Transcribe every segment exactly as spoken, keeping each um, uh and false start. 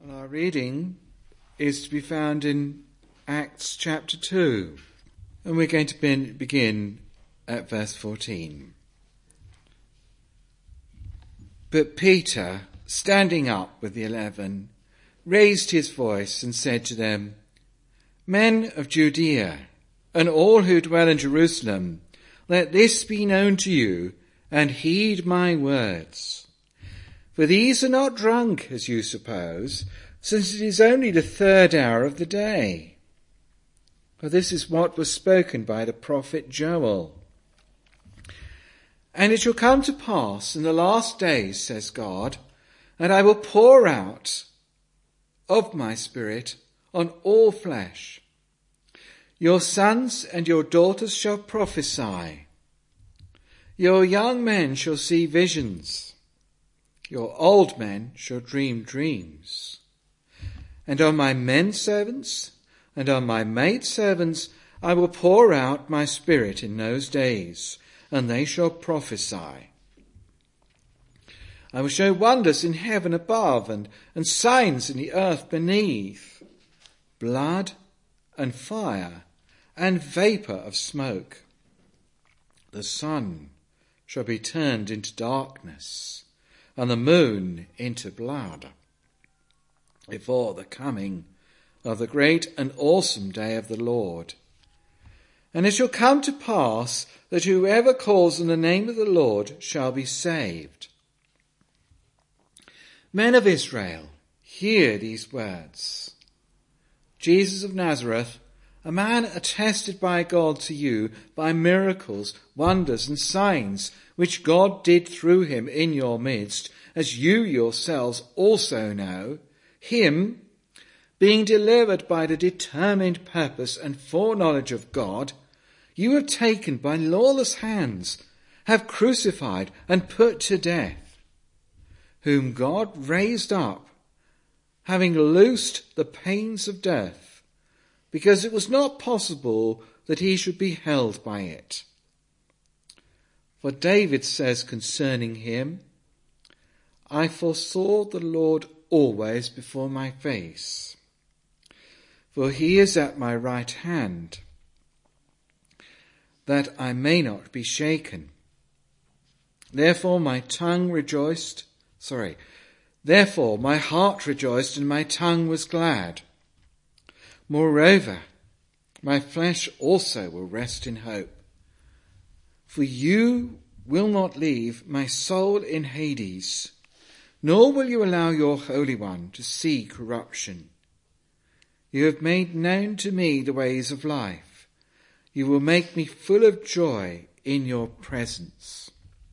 And our reading is to be found in Acts chapter two. And we're going to begin at verse fourteen. But Peter, standing up with the eleven, raised his voice and said to them, Men of Judea, and all who dwell in Jerusalem, let this be known to you, and heed my words. For these are not drunk, as you suppose, since it is only the third hour of the day. For this is what was spoken by the prophet Joel. And it shall come to pass in the last days, says God, and I will pour out of my Spirit on all flesh. Your sons and your daughters shall prophesy. Your young men shall see visions. Your old men shall dream dreams. And on my men servants and on my maid servants I will pour out my Spirit in those days, and they shall prophesy. I will show wonders in heaven above and, and signs in the earth beneath, blood and fire and vapour of smoke. The sun shall be turned into darkness, and the moon into blood, before the coming of the great and awesome day of the Lord. And it shall come to pass that whoever calls on the name of the Lord shall be saved. Men of Israel, hear these words. Jesus of Nazareth, a man attested by God to you by miracles, wonders and signs, which God did through him in your midst, as you yourselves also know, him, being delivered by the determined purpose and foreknowledge of God, you have taken by lawless hands, have crucified and put to death, whom God raised up, having loosed the pains of death, because it was not possible that he should be held by it. For David says concerning him, I foresaw the Lord always before my face, for he is at my right hand, that I may not be shaken. Therefore my tongue rejoiced, sorry, therefore my heart rejoiced and my tongue was glad. Moreover, my flesh also will rest in hope. For you will not leave my soul in Hades, nor will you allow your Holy One to see corruption. You have made known to me the ways of life. You will make me full of joy in your presence.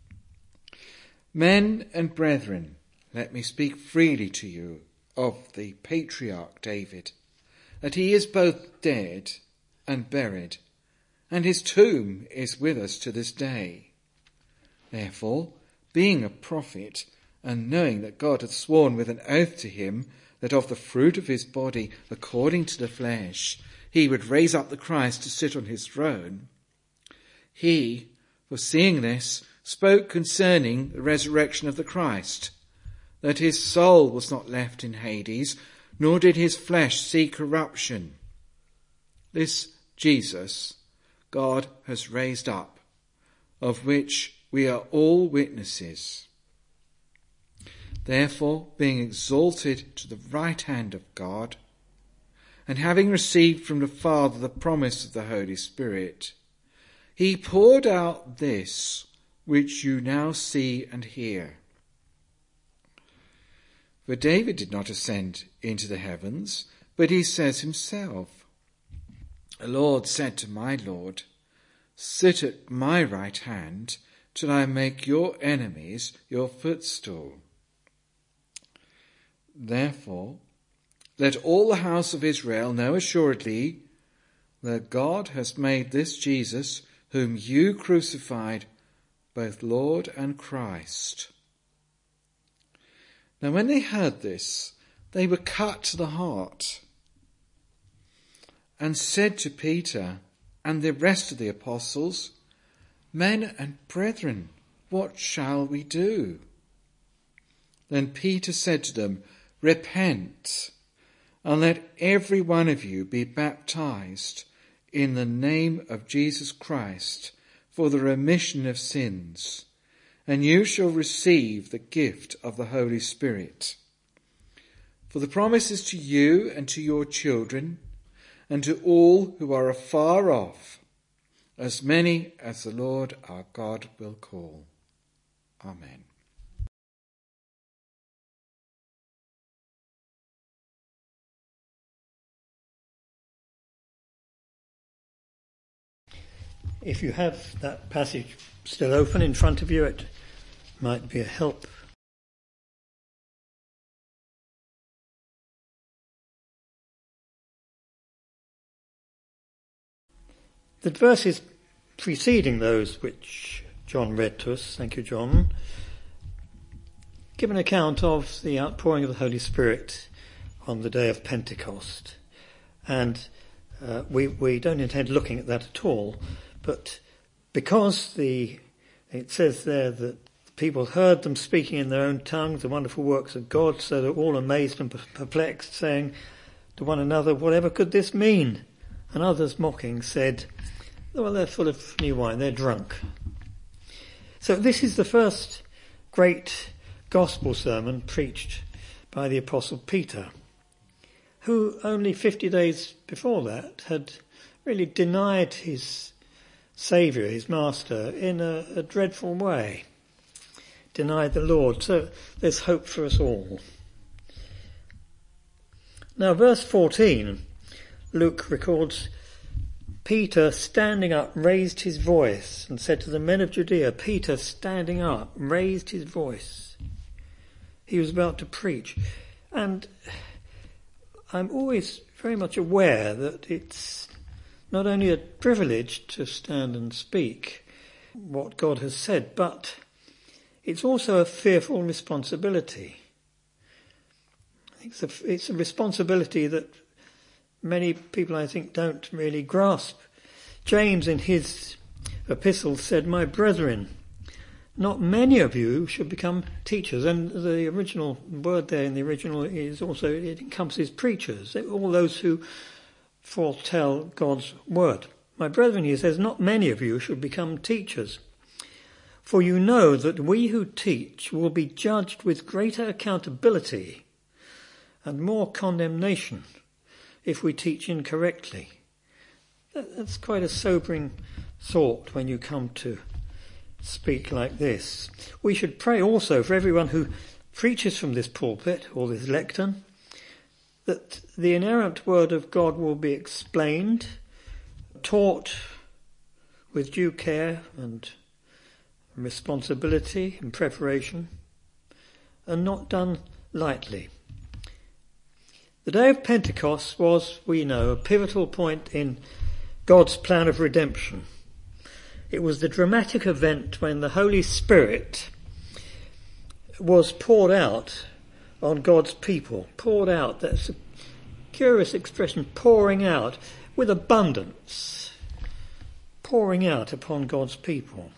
Men and brethren, let me speak freely to you of the patriarch David, that he is both dead and buried, and his tomb is with us to this day. Therefore, being a prophet, and knowing that God hath sworn with an oath to him that of the fruit of his body, according to the flesh, he would raise up the Christ to sit on his throne, he, foreseeing this, spoke concerning the resurrection of the Christ, that his soul was not left in Hades, nor did his flesh see corruption. This Jesus God has raised up, of which we are all witnesses. Therefore, being exalted to the right hand of God, and having received from the Father the promise of the Holy Spirit, he poured out this which you now see and hear. For David did not ascend into the heavens, but he says himself, The Lord said to my Lord, Sit at my right hand till I make your enemies your footstool. Therefore, let all the house of Israel know assuredly that God has made this Jesus, whom you crucified, both Lord and Christ. Now when they heard this, they were cut to the heart, and said to Peter and the rest of the apostles, Men and brethren, what shall we do? Then Peter said to them, Repent, and let every one of you be baptized in the name of Jesus Christ for the remission of sins, and you shall receive the gift of the Holy Spirit. For the promise is to you and to your children, and to all who are afar off, as many as the Lord our God will call. Amen. If you have that passage still open in front of you, it might be a help. The verses preceding those which John read to us, thank you, John, give an account of the outpouring of the Holy Spirit on the day of Pentecost. And uh, we, we don't intend looking at that at all. But because the it says there that people heard them speaking in their own tongues, the wonderful works of God, so they're all amazed and perplexed, saying to one another, whatever could this mean? And others mocking said, well, they're full of new wine, they're drunk. So this is the first great gospel sermon preached by the Apostle Peter, who only fifty days before that had really denied his Saviour, his Master, in a, a dreadful way. Denied the Lord. So there's hope for us all. Now, verse fourteen, Luke records, Peter, standing up, raised his voice and said to the men of Judea, Peter, standing up, raised his voice. He was about to preach. And I'm always very much aware that it's not only a privilege to stand and speak what God has said, but it's also a fearful responsibility. It's a, it's a responsibility that many people, I think, don't really grasp. James, in his epistle, said, my brethren, not many of you should become teachers. And the original word there in the original is also, it encompasses preachers, all those who foretell God's word. My brethren, he says, not many of you should become teachers. For you know that we who teach will be judged with greater accountability and more condemnation if we teach incorrectly. That's quite a sobering thought when you come to speak like this. We should pray also for everyone who preaches from this pulpit or this lectern, that the inerrant word of God will be explained, taught with due care and responsibility and preparation, and not done lightly. The day of Pentecost was, we know, a pivotal point in God's plan of redemption. It was the dramatic event when the Holy Spirit was poured out on God's people. Poured out, that's a curious expression, pouring out with abundance. Pouring out upon God's people.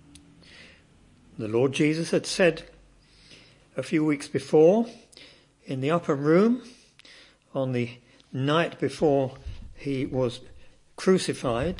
The Lord Jesus had said a few weeks before, in the upper room, on the night before he was crucified,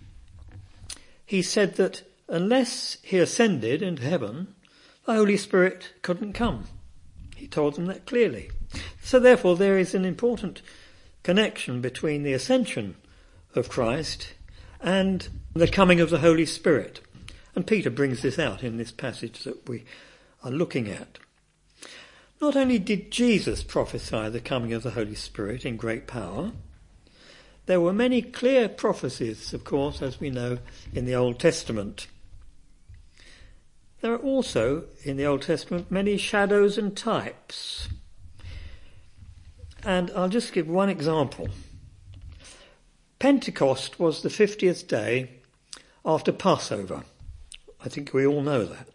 he said that unless he ascended into heaven, the Holy Spirit couldn't come. He told them that clearly. So therefore there is an important connection between the ascension of Christ and the coming of the Holy Spirit. And Peter brings this out in this passage that we are looking at. Not only did Jesus prophesy the coming of the Holy Spirit in great power, there were many clear prophecies, of course, as we know, in the Old Testament. There are also, in the Old Testament, many shadows and types. And I'll just give one example. Pentecost was the fiftieth day after Passover. I think we all know that.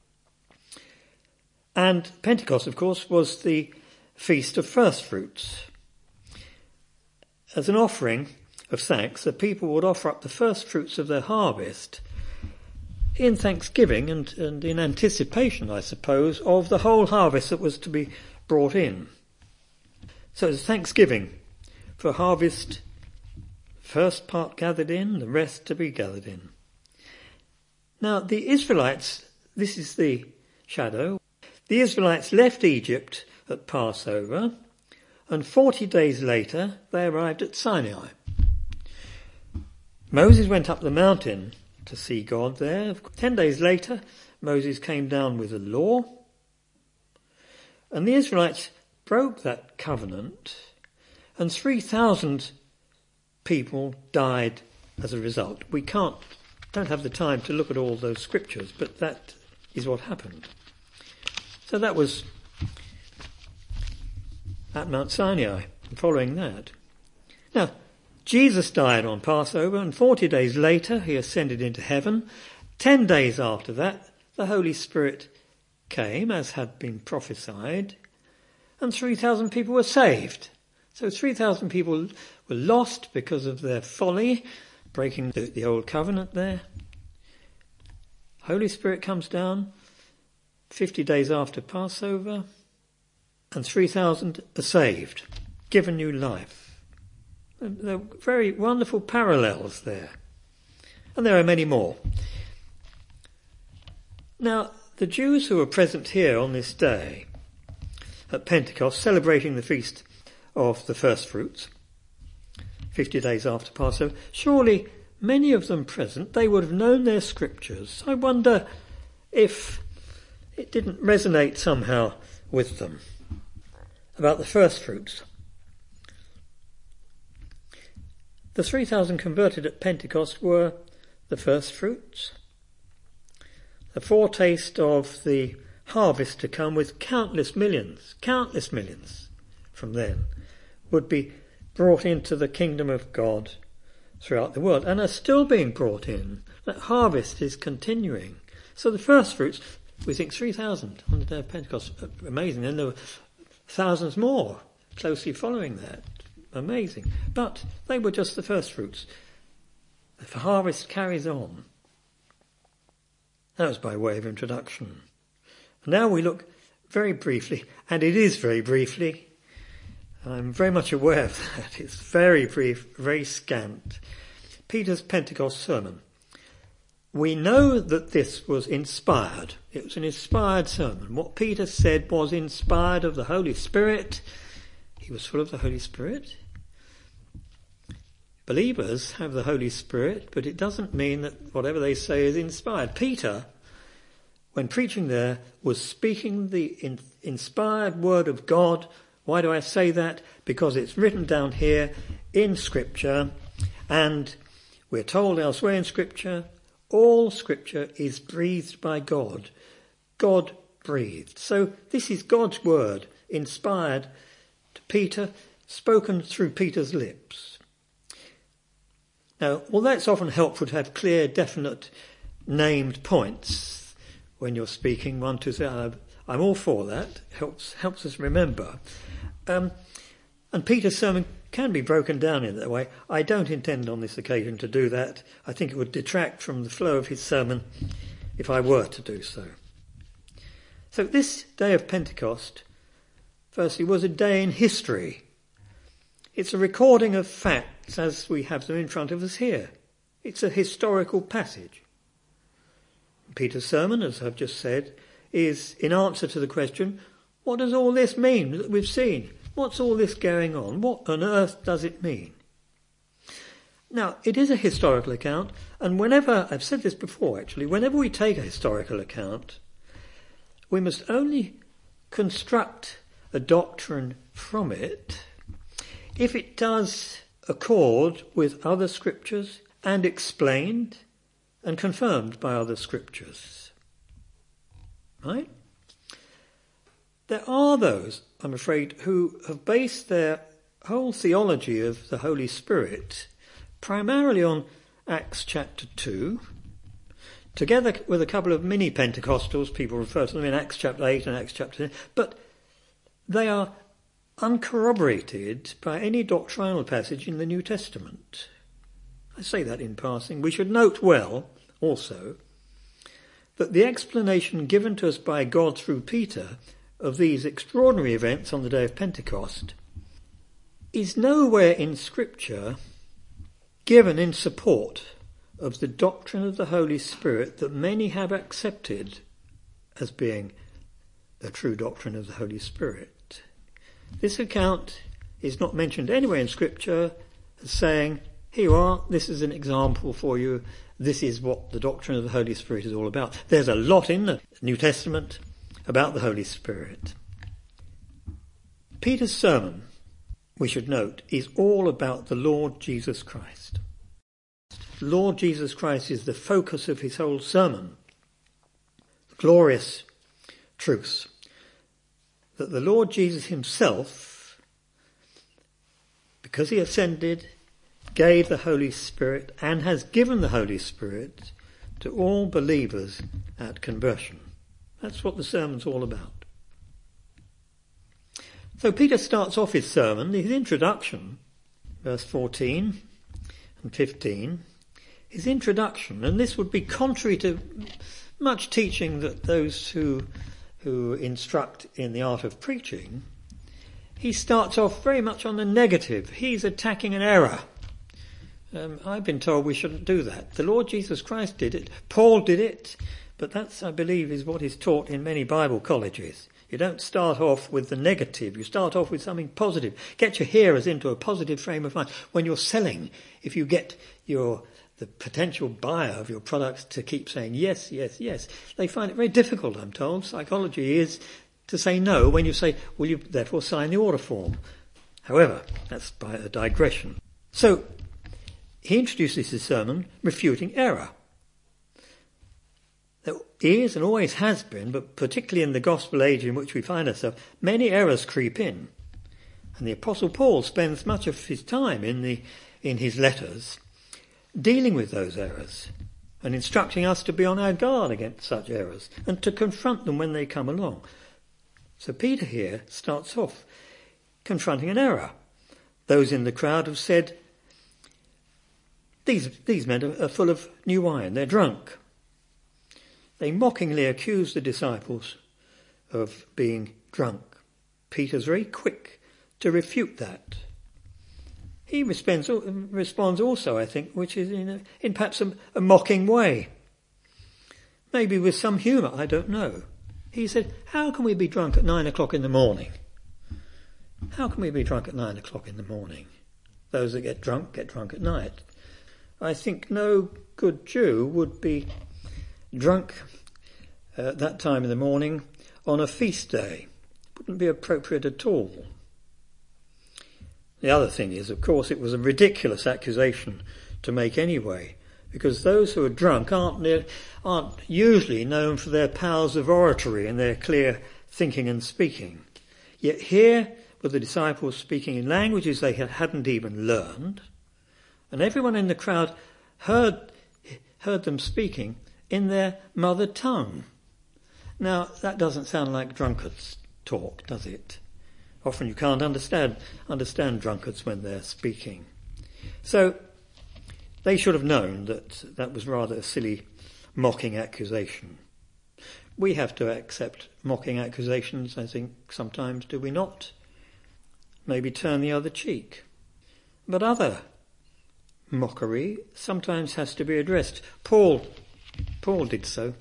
And Pentecost, of course, was the Feast of First Fruits. As an offering of thanks, the people would offer up the first fruits of their harvest in thanksgiving and, and in anticipation, I suppose, of the whole harvest that was to be brought in. So it's thanksgiving for harvest, first part gathered in, the rest to be gathered in. Now the Israelites, this is the shadow, the Israelites left Egypt at Passover, and forty days later they arrived at Sinai. Moses went up the mountain to see God there. Ten days later, Moses came down with the law, and the Israelites broke that covenant, and three thousand people died as a result. We can't, don't have the time to look at all those scriptures, but that is what happened. So that was at Mount Sinai, and following that. Now, Jesus died on Passover, and forty days later he ascended into heaven. Ten days after that, the Holy Spirit came, as had been prophesied, and three thousand people were saved. So three thousand people were lost because of their folly, breaking the, the old covenant there. Holy Spirit comes down fifty days after Passover, and three thousand are saved, given new life. There are very wonderful parallels there. And there are many more. Now, the Jews who were present here on this day at Pentecost, celebrating the feast of the first fruits, fifty days after Passover, surely many of them present, they would have known their scriptures. I wonder if it didn't resonate somehow with them about the first fruits. The three thousand converted at Pentecost were the first fruits, a foretaste of the harvest to come, with countless millions, countless millions from then would be brought into the kingdom of God throughout the world, and are still being brought in. That harvest is continuing. So the first fruits, we think three thousand on the day of Pentecost, amazing. And there were thousands more closely following that. Amazing. But they were just the first fruits. The harvest carries on. That was by way of introduction. Now we look very briefly, and it is very briefly, I'm very much aware of that, it's very brief, very scant, Peter's Pentecost sermon. We know that this was inspired. It was an inspired sermon. What Peter said was inspired of the Holy Spirit. He was full of the Holy Spirit. Believers have the Holy Spirit, but it doesn't mean that whatever they say is inspired. Peter, when preaching there, was speaking the in, inspired word of God. Why do I say that? Because it's written down here in Scripture, and we're told elsewhere in Scripture, all Scripture is breathed by God. God breathed. So this is God's word, inspired to Peter, spoken through Peter's lips. Now, well, that's often helpful to have clear, definite, named points when you're speaking. One, two, three. I'm all for that. Helps helps us remember. Um, and Peter's sermon can be broken down in that way. I don't intend on this occasion to do that. I think it would detract from the flow of his sermon if I were to do so. So this day of Pentecost, firstly, was a day in history. It's a recording of facts as we have them in front of us here. It's a historical passage. Peter's sermon, as I've just said, is in answer to the question, what does all this mean that we've seen? What's all this going on? What on earth does it mean? Now, it is a historical account, and whenever, I've said this before actually, whenever we take a historical account, we must only construct a doctrine from it if it does accord with other scriptures and explained and confirmed by other scriptures. Right? There are those, I'm afraid, who have based their whole theology of the Holy Spirit primarily on Acts chapter two, together with a couple of mini Pentecostals, people refer to them in Acts chapter eight and Acts chapter ten, but they are uncorroborated by any doctrinal passage in the New Testament. I say that in passing. We should note well, also, that the explanation given to us by God through Peter of these extraordinary events on the day of Pentecost is nowhere in Scripture given in support of the doctrine of the Holy Spirit that many have accepted as being the true doctrine of the Holy Spirit. This account is not mentioned anywhere in Scripture as saying, here you are, this is an example for you, this is what the doctrine of the Holy Spirit is all about. There's a lot in the New Testament about the Holy Spirit. Peter's sermon, we should note, is all about the Lord Jesus Christ. The Lord Jesus Christ is the focus of his whole sermon. The glorious truth that the Lord Jesus himself, because he ascended, gave the Holy Spirit and has given the Holy Spirit to all believers at conversion. That's what the sermon's all about. So Peter starts off his sermon, his introduction, verse fourteen and fifteen, his introduction, and this would be contrary to much teaching that those who who instruct in the art of preaching. He starts off very much on the negative. He's attacking an error. Um, I've been told we shouldn't do that. The Lord Jesus Christ did it. Paul did it. But that's, I believe, is what is taught in many Bible colleges. You don't start off with the negative. You start off with something positive. Get your hearers into a positive frame of mind. When you're selling, if you get your the potential buyer of your products to keep saying yes, yes, yes, they find it very difficult, I'm told. Psychology is to say no when you say, will you therefore sign the order form? However, that's by a digression. So, he introduces his sermon refuting error. There is and always has been, but particularly in the gospel age in which we find ourselves, many errors creep in. And the Apostle Paul spends much of his time in the in his letters dealing with those errors and instructing us to be on our guard against such errors and to confront them when they come along. So Peter here starts off confronting an error. Those in the crowd have said, these, these men are, are full of new wine, they're drunk. They mockingly accuse the disciples of being drunk. Peter's very quick to refute that. He responds, responds also, I think, which is in, a, in perhaps a, a mocking way. Maybe with some humour, I don't know. He said, how can we be drunk at nine o'clock in the morning? How can we be drunk at nine o'clock in the morning? Those that get drunk, get drunk at night. I think no good Jew would be drunk uh, at that time in the morning on a feast day. Wouldn't be appropriate at all. The other thing is, of course, it was a ridiculous accusation to make anyway, because those who are drunk aren't, near, aren't usually known for their powers of oratory and their clear thinking and speaking. Yet here were the disciples speaking in languages they hadn't even learned, and everyone in the crowd heard, heard them speaking in their mother tongue. Now, that doesn't sound like drunkards talk, does it? Often you can't understand understand drunkards when they're speaking. So they should have known that that was rather a silly mocking accusation. We have to accept mocking accusations, I think, sometimes, do we not? Maybe turn the other cheek. But other mockery sometimes has to be addressed. Paul, Paul did so.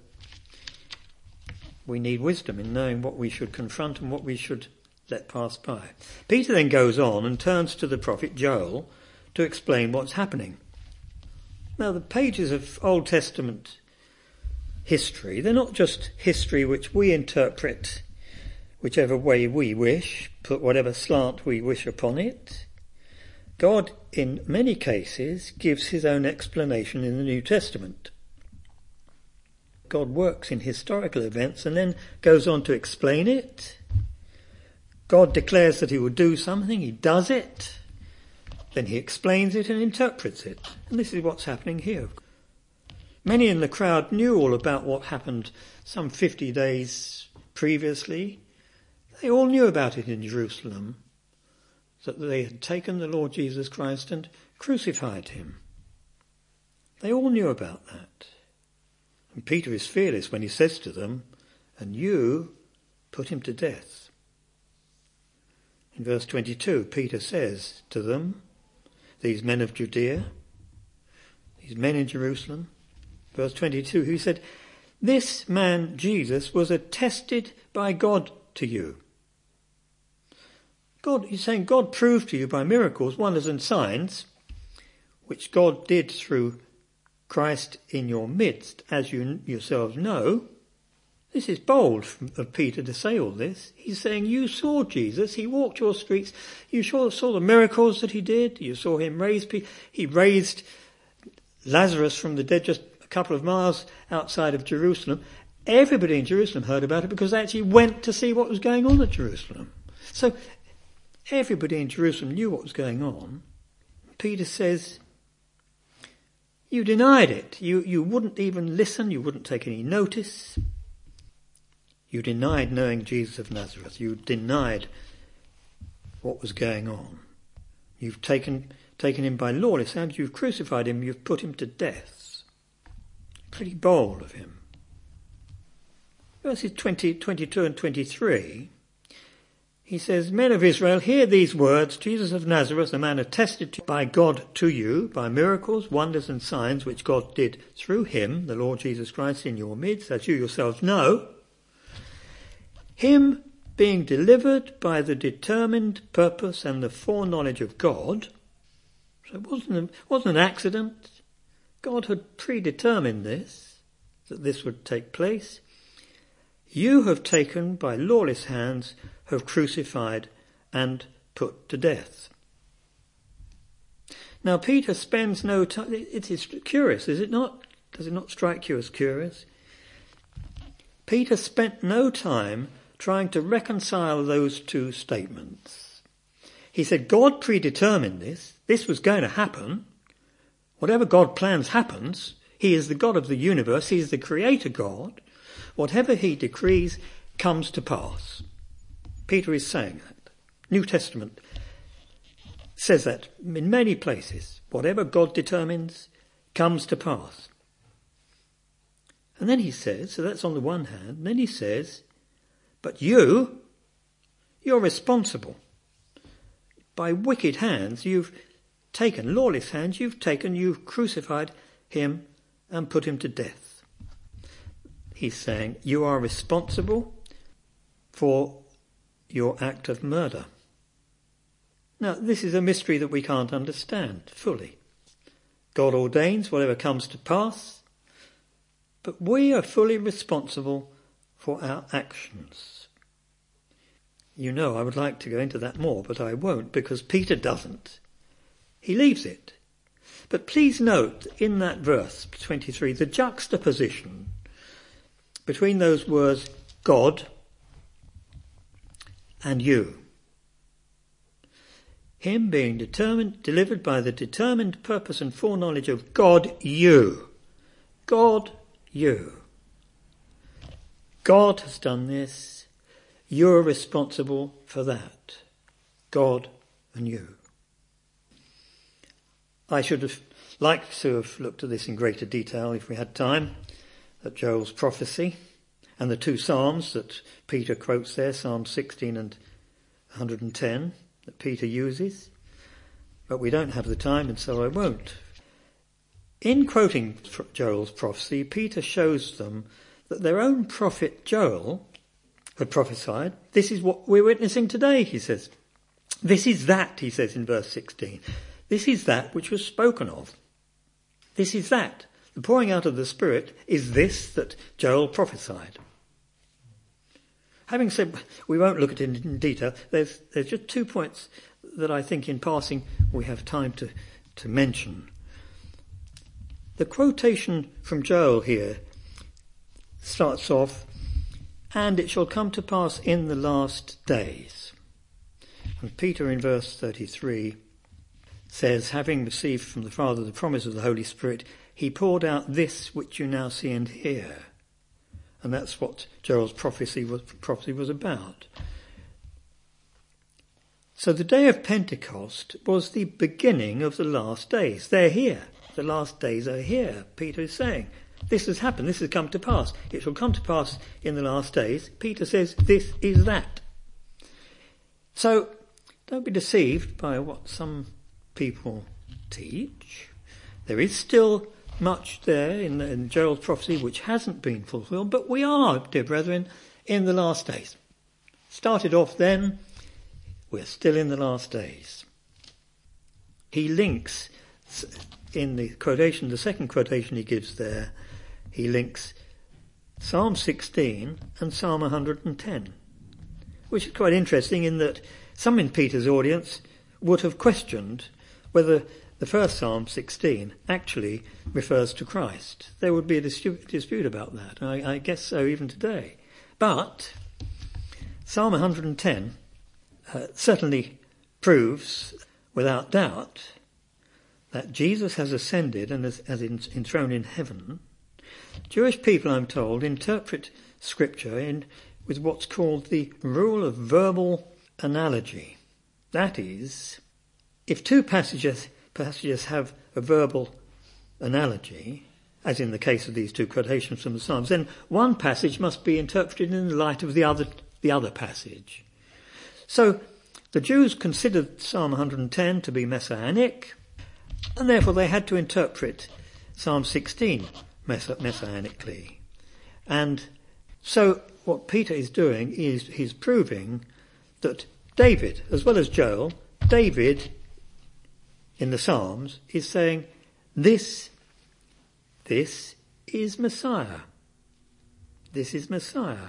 We need wisdom in knowing what we should confront and what we should let pass by. Peter then goes on and turns to the prophet Joel to explain what's happening. Now, the pages of Old Testament history, they're not just history which we interpret whichever way we wish, put whatever slant we wish upon it. God, in many cases, gives his own explanation in the New Testament. God works in historical events and then goes on to explain it. God declares that he will do something, he does it, then he explains it and interprets it. And this is what's happening here. Many in the crowd knew all about what happened some fifty days previously. They all knew about it in Jerusalem, that they had taken the Lord Jesus Christ and crucified him. They all knew about that. And Peter is fearless when he says to them, and you put him to death. In verse twenty-two, Peter says to them, these men of Judea, these men in Jerusalem, verse twenty-two, he said, this man Jesus was attested by God to you. God, he's saying God proved to you by miracles, wonders and signs, which God did through Christ in your midst, as you yourselves know. This is bold of Peter to say all this. He's saying you saw Jesus, he walked your streets, you saw, saw the miracles that he did, you saw him raise people, he raised Lazarus from the dead just a couple of miles outside of Jerusalem. Everybody in Jerusalem heard about it because they actually went to see what was going on at Jerusalem. So everybody in Jerusalem knew what was going on. Peter says, you denied it. You, you wouldn't even listen. You wouldn't take any notice. You denied knowing Jesus of Nazareth. You denied what was going on. You've taken, taken him by lawless hands. You've crucified him. You've put him to death. Pretty bold of him. Verses twenty, twenty-two and twenty-three, he says, men of Israel, hear these words. Jesus of Nazareth, a man attested to by God to you, by miracles, wonders and signs, which God did through him, the Lord Jesus Christ, in your midst, as you yourselves know. Him being delivered by the determined purpose and the foreknowledge of God. So it wasn't, a, wasn't an accident. God had predetermined this, that this would take place. You have taken by lawless hands, have crucified and put to death. Now Peter spends no time, it is curious, is it not? Does it not strike you as curious? Peter spent no time trying to reconcile those two statements. He said, God predetermined this, this was going to happen. Whatever God plans happens. He is the God of the universe, he is the creator God. Whatever he decrees comes to pass. Peter is saying that. New Testament says that in many places. Whatever God determines comes to pass. And then he says, so that's on the one hand, and then he says, but you, you're responsible. By wicked hands, you've taken, lawless hands, you've taken, you've crucified him and put him to death. He's saying, you are responsible for your act of murder. Now, this is a mystery that we can't understand fully. God ordains whatever comes to pass, but we are fully responsible for our actions. You know, I would like to go into that more, but I won't, because Peter doesn't. He leaves it. But please note, in that verse twenty-three, the juxtaposition between those words, God and you. Him being determined, delivered by the determined purpose and foreknowledge of God, you. God, you. God has done this. You're responsible for that. God and you. I should have liked to have looked at this in greater detail if we had time, at Joel's prophecy and the two Psalms that Peter quotes there, Psalm sixteen and one hundred ten, that Peter uses. But we don't have the time, and so I won't. In quoting Joel's prophecy, Peter shows them that their own prophet Joel had prophesied. This is what we're witnessing today, he says. This is that, he says in verse sixteen. This is that which was spoken of. This is that. The pouring out of the Spirit is this that Joel prophesied. Having said, we won't look at it in detail, there's, there's just two points that I think in passing we have time to, to mention. The quotation from Joel here starts off, and it shall come to pass in the last days. And Peter in verse thirty-three says, having received from the Father the promise of the Holy Spirit, he poured out this which you now see and hear. And that's what Joel's prophecy was, prophecy was about. So the day of Pentecost was the beginning of the last days. They're here. The last days are here. Peter is saying, this has happened. This has come to pass. It shall come to pass in the last days. Peter says, this is that. So don't be deceived by what some people teach. There is still much there in, in Joel's prophecy which hasn't been fulfilled, but we are, dear brethren, in the last days. Started off then, we're still in the last days. He links, in the quotation, the second quotation he gives there, he links Psalm sixteen and Psalm one hundred ten, which is quite interesting in that some in Peter's audience would have questioned whether the first Psalm sixteen actually refers to Christ. There would be a dispute, dispute about that. I, I guess so even today. But Psalm one hundred ten uh, certainly proves, without doubt, that Jesus has ascended and is, is enthroned in heaven. Jewish people, I'm told, interpret Scripture in with what's called the rule of verbal analogy. That is, if two passages passages have a verbal analogy, as in the case of these two quotations from the Psalms, then one passage must be interpreted in the light of the other the other passage. So the Jews considered Psalm one hundred ten to be messianic, and therefore they had to interpret Psalm sixteen messianically. And so what Peter is doing is he's proving that David, as well as Joel, David in the Psalms is saying, this, this is Messiah. This is Messiah.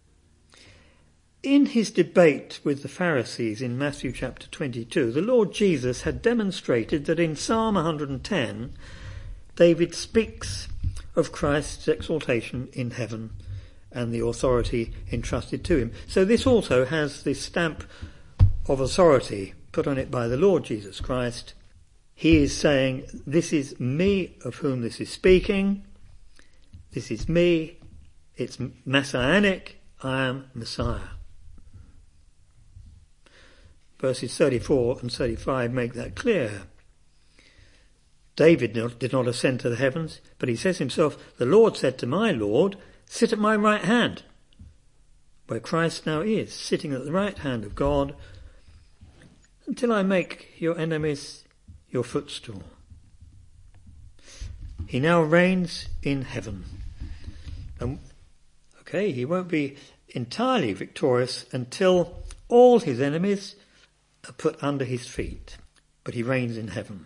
In his debate with the Pharisees in Matthew chapter twenty-two, the Lord Jesus had demonstrated that in Psalm one hundred ten, David speaks of Christ's exaltation in heaven and the authority entrusted to him. So this also has the stamp of authority put on it by the Lord Jesus Christ. He is saying, this is me of whom this is speaking. This is me. It's messianic. I am Messiah. Verses thirty-four and thirty-five make that clear. David did not ascend to the heavens, but he says himself, the Lord said to my Lord, sit at my right hand, where Christ now is, sitting at the right hand of God, until I make your enemies your footstool. He now reigns in heaven. And, okay, he won't be entirely victorious until all his enemies are put under his feet, but he reigns in heaven.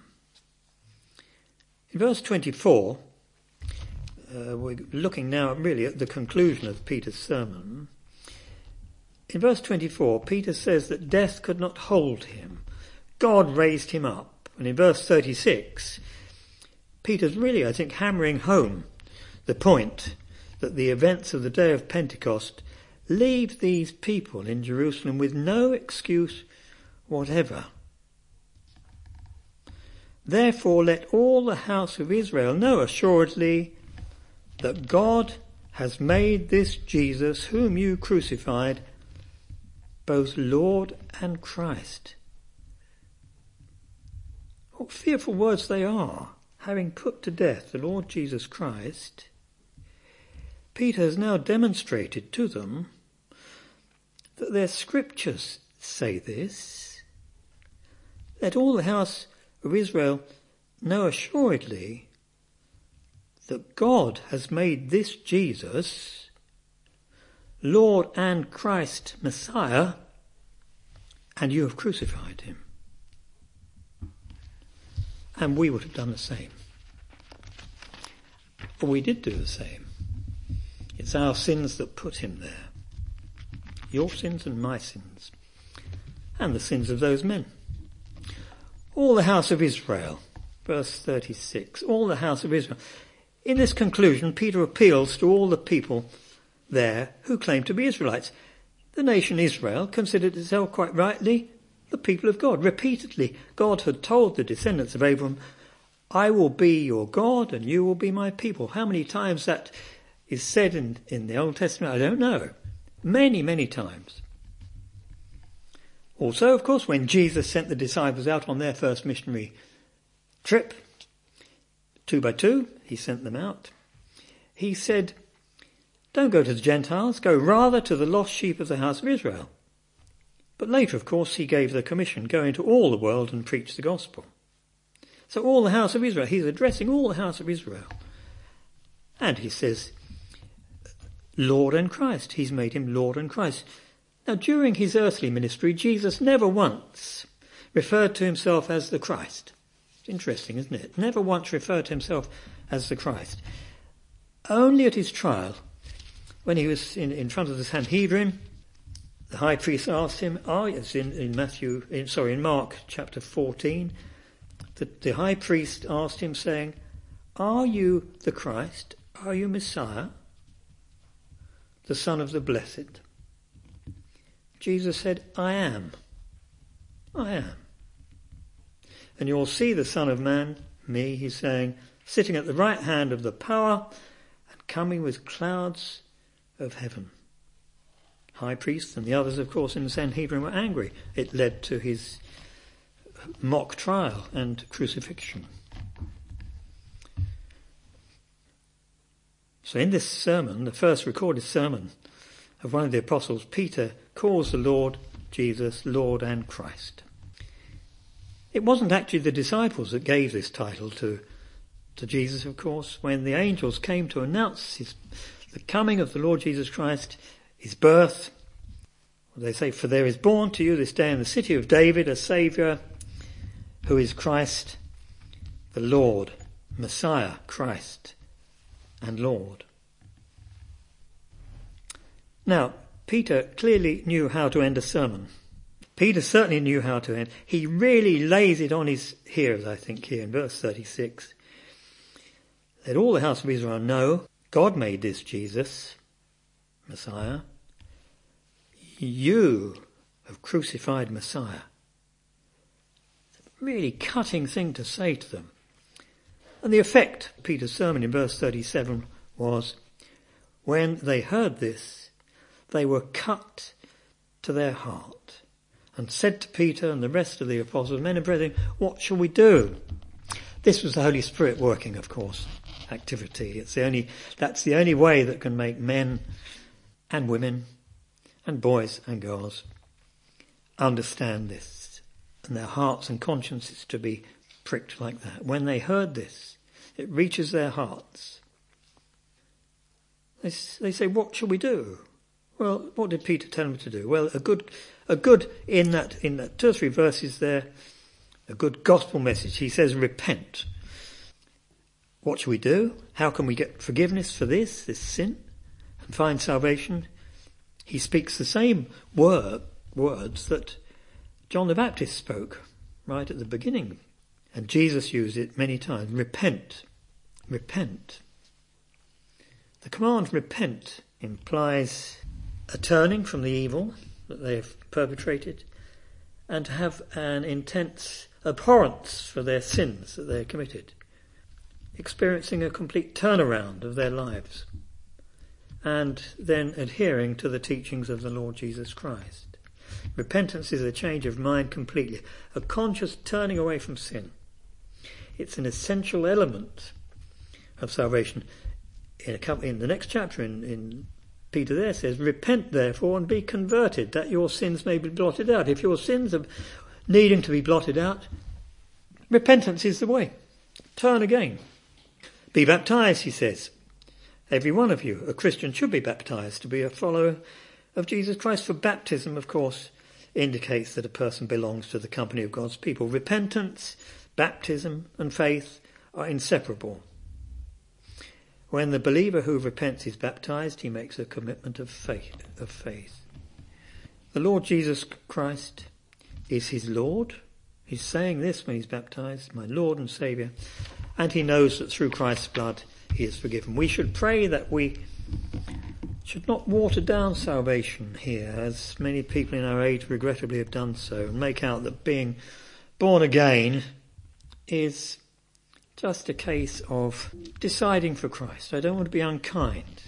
In verse twenty-four, uh, we're looking now really at the conclusion of Peter's sermon. In verse twenty-four, Peter says that death could not hold him. God raised him up. And in verse thirty-six, Peter's really, I think, hammering home the point that the events of the day of Pentecost leave these people in Jerusalem with no excuse whatever. Therefore let all the house of Israel know assuredly that God has made this Jesus, whom you crucified, both Lord and Christ. What fearful words they are. Having put to death the Lord Jesus Christ, Peter has now demonstrated to them that their scriptures say this. Let all the house of Israel know assuredly that God has made this Jesus, Lord and Christ Messiah, and you have crucified him. And we would have done the same. Or we did do the same. It's our sins that put him there. Your sins and my sins. And the sins of those men. All the house of Israel. Verse thirty-six. All the house of Israel. In this conclusion, Peter appeals to all the people there who claim to be Israelites. The nation Israel considered itself quite rightly the people of God. Repeatedly, God had told the descendants of Abraham, I will be your God and you will be my people. How many times that is said in, in the Old Testament, I don't know. Many, many times. Also, of course, when Jesus sent the disciples out on their first missionary trip, two by two, he sent them out. He said, don't go to the Gentiles, go rather to the lost sheep of the house of Israel. But later, of course, he gave the commission, go into all the world and preach the gospel. So all the house of Israel, he's addressing all the house of Israel. And he says, Lord and Christ. He's made him Lord and Christ. Now, during his earthly ministry, Jesus never once referred to himself as the Christ. It's interesting, isn't it? Never once referred to himself as the Christ. Only at his trial, when he was in, in front of the Sanhedrin, the high priest asked him, "Are you?" It's in, in Matthew, in, sorry, in Mark chapter fourteen. The, the high priest asked him, saying, "Are you the Christ? Are you Messiah, the Son of the Blessed?" Jesus said, "I am. I am. And you'll see the Son of Man," me, he's saying, "sitting at the right hand of the power and coming with clouds of heaven." High priest and the others, of course, in the Sanhedrin were angry. It led to his mock trial and crucifixion. So in this sermon, the first recorded sermon of one of the apostles, Peter calls the Lord Jesus Lord and Christ. It wasn't actually the disciples that gave this title to, to Jesus, of course. When the angels came to announce his, the coming of the Lord Jesus Christ, his birth, they say, "For there is born to you this day in the city of David a Saviour, who is Christ the Lord," Messiah, Christ and Lord. Now, Peter clearly knew how to end a sermon. Peter certainly knew how to end. He really lays it on his hearers, I think, here in verse thirty-six. "Let all the house of Israel know God made this Jesus, Messiah. You have crucified Messiah." It's a really cutting thing to say to them. And the effect of Peter's sermon in verse thirty-seven was, when they heard this, they were cut to their heart and said to Peter and the rest of the apostles, "Men and brethren, what shall we do?" This was the Holy Spirit working, of course, activity. It's the only, that's the only way that can make men and women and boys and girls understand this, and their hearts and consciences to be pricked like that. When they heard this, it reaches their hearts. They, they say, "What shall we do?" Well, what did Peter tell them to do? Well, a good, a good in that in that two or three verses there, a good gospel message. He says, "Repent." What shall we do? How can we get forgiveness for this, this sin, and find salvation? He speaks the same word, words that John the Baptist spoke right at the beginning. And Jesus used it many times. Repent. Repent. The command repent implies a turning from the evil that they have perpetrated and to have an intense abhorrence for their sins that they have committed, experiencing a complete turnaround of their lives, and then adhering to the teachings of the Lord Jesus Christ. Repentance is a change of mind completely, a conscious turning away from sin. It's an essential element of salvation. In, a, in the next chapter, in, in Peter there says, "Repent therefore and be converted, that your sins may be blotted out." If your sins are needing to be blotted out, repentance is the way. Turn again. Be baptized, he says. Every one of you, a Christian, should be baptized to be a follower of Jesus Christ. For baptism, of course, indicates that a person belongs to the company of God's people. Repentance, baptism and faith are inseparable. When the believer who repents is baptized, he makes a commitment of faith. Of faith. The Lord Jesus Christ is his Lord. He's saying this when he's baptized, "My Lord and Saviour." And he knows that through Christ's blood he is forgiven. We should pray that we should not water down salvation here, as many people in our age regrettably have done so, and make out that being born again is just a case of deciding for Christ. I don't want to be unkind.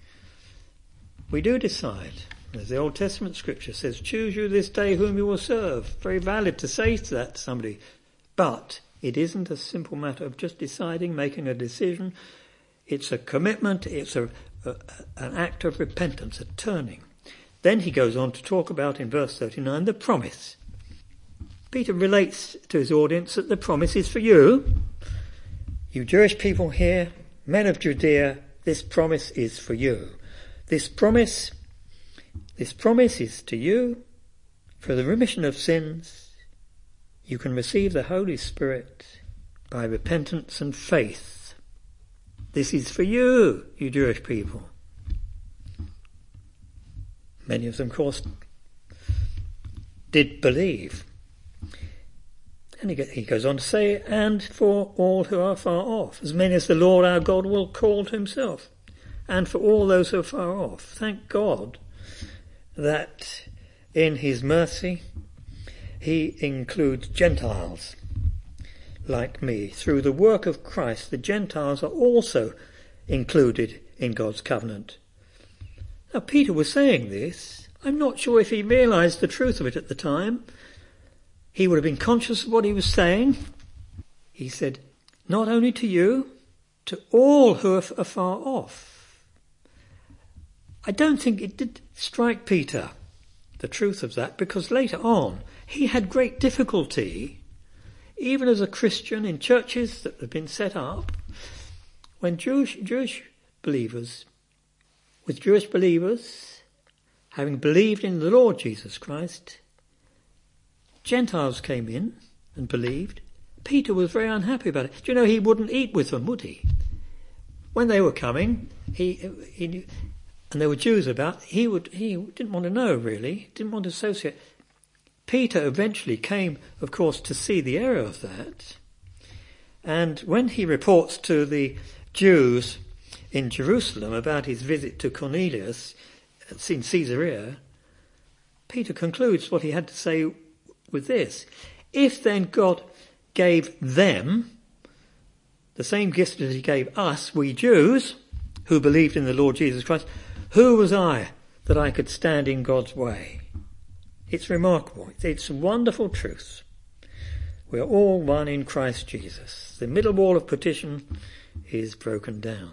We do decide. As the Old Testament scripture says, "Choose you this day whom you will serve." Very valid to say to that to somebody. But it isn't a simple matter of just deciding, making a decision. It's a commitment. It's a, a, an act of repentance, a turning. Then he goes on to talk about, in verse thirty-nine, the promise. Peter relates to his audience that the promise is for you. You Jewish people here, men of Judea, this promise is for you. This promise, this promise is to you for the remission of sins. You can receive the Holy Spirit by repentance and faith. This is for you, you Jewish people. Many of them, of course, did believe. And he goes on to say, and for all who are far off, as many as the Lord our God will call to himself, and for all those who are far off. Thank God that in his mercy he includes Gentiles like me. Through the work of Christ, the Gentiles are also included in God's covenant. Now, Peter was saying this. I'm not sure if he realised the truth of it at the time. He would have been conscious of what he was saying. He said, not only to you, to all who are far off. I don't think it did strike Peter, the truth of that, because later on he had great difficulty, even as a Christian in churches that have been set up, when Jewish, Jewish believers, with Jewish believers, having believed in the Lord Jesus Christ, Gentiles came in and believed. Peter was very unhappy about it. Do you know, he wouldn't eat with them, would he? When they were coming, he, he knew, and there were Jews about, he would, he didn't want to know, really, didn't want to associate. Peter eventually came, of course, to see the error of that. And when he reports to the Jews in Jerusalem about his visit to Cornelius in Caesarea, Peter concludes what he had to say with this. If then God gave them the same gift that he gave us, we Jews, who believed in the Lord Jesus Christ, who was I that I could stand in God's way? It's remarkable. It's a wonderful truth. We are all one in Christ Jesus. The middle wall of partition is broken down.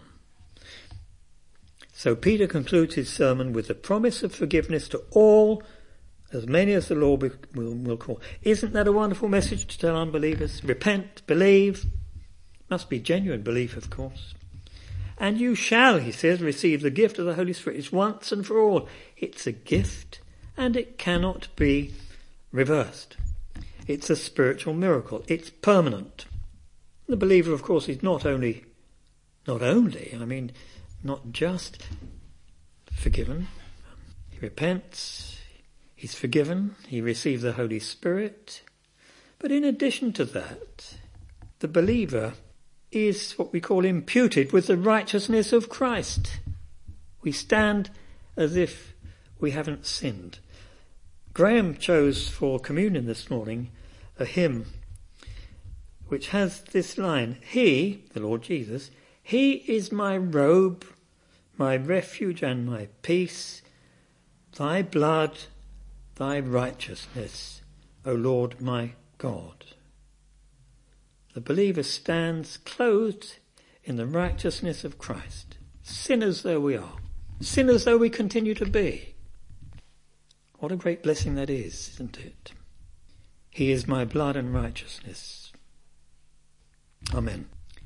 So Peter concludes his sermon with the promise of forgiveness to all, as many as the Lord will, will call. Isn't that a wonderful message to tell unbelievers? Repent, believe. Must be genuine belief, of course. And you shall, he says, receive the gift of the Holy Spirit. It's once and for all. It's a gift, and it cannot be reversed. It's a spiritual miracle. It's permanent. The believer, of course, is not only, not only, I mean, not just forgiven. He repents, he's forgiven, he receives the Holy Spirit. But in addition to that, the believer is what we call imputed with the righteousness of Christ. We stand as if we haven't sinned. Graham chose for communion this morning a hymn which has this line: He, the Lord Jesus, He is my robe, my refuge and my peace, thy blood, thy righteousness, O Lord my God. The believer stands clothed in the righteousness of Christ, sinners though we are, sinners though we continue to be. What a great blessing that is, isn't it? He is my blood and righteousness. Amen.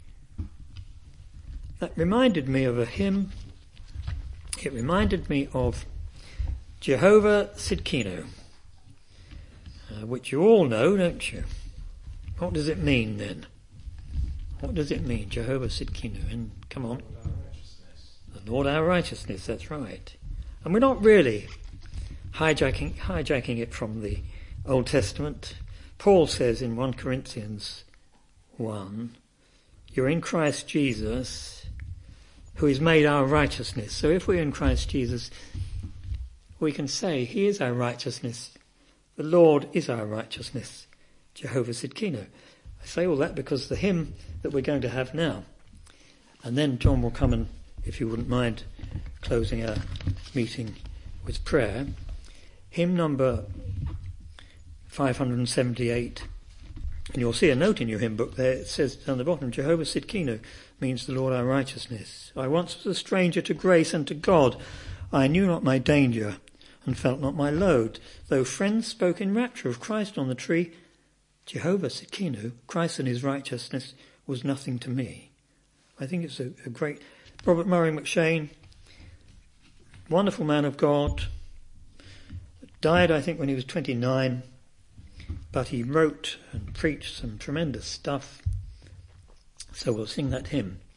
That reminded me of a hymn. It reminded me of Jehovah Sidkenu, uh, which you all know, don't you? What does it mean then? What does it mean, Jehovah Sidkenu? And come on. The Lord our righteousness, that's right. And we're not really hijacking, hijacking it from the Old Testament. Paul says in First Corinthians one, you're in Christ Jesus, who is made our righteousness. So if we're in Christ Jesus, we can say he is our righteousness. The Lord is our righteousness. Jehovah Sidkenu. I say all that because the hymn that we're going to have now, and then John will come and, if you wouldn't mind, closing our meeting with prayer. Hymn number five hundred seventy-eight, and you'll see a note in your hymn book there. It says down the bottom, Jehovah Sidkenu means the Lord our righteousness. I once was a stranger to grace and to God. I knew not my danger. and felt not my load. Though friends spoke in rapture of Christ on the tree, Jehovah Tsidkenu, Christ and his righteousness, was nothing to me. I think it's a, a great... Robert Murray McShane, wonderful man of God, died, I think, when he was twenty-nine, but he wrote and preached some tremendous stuff. So we'll sing that hymn.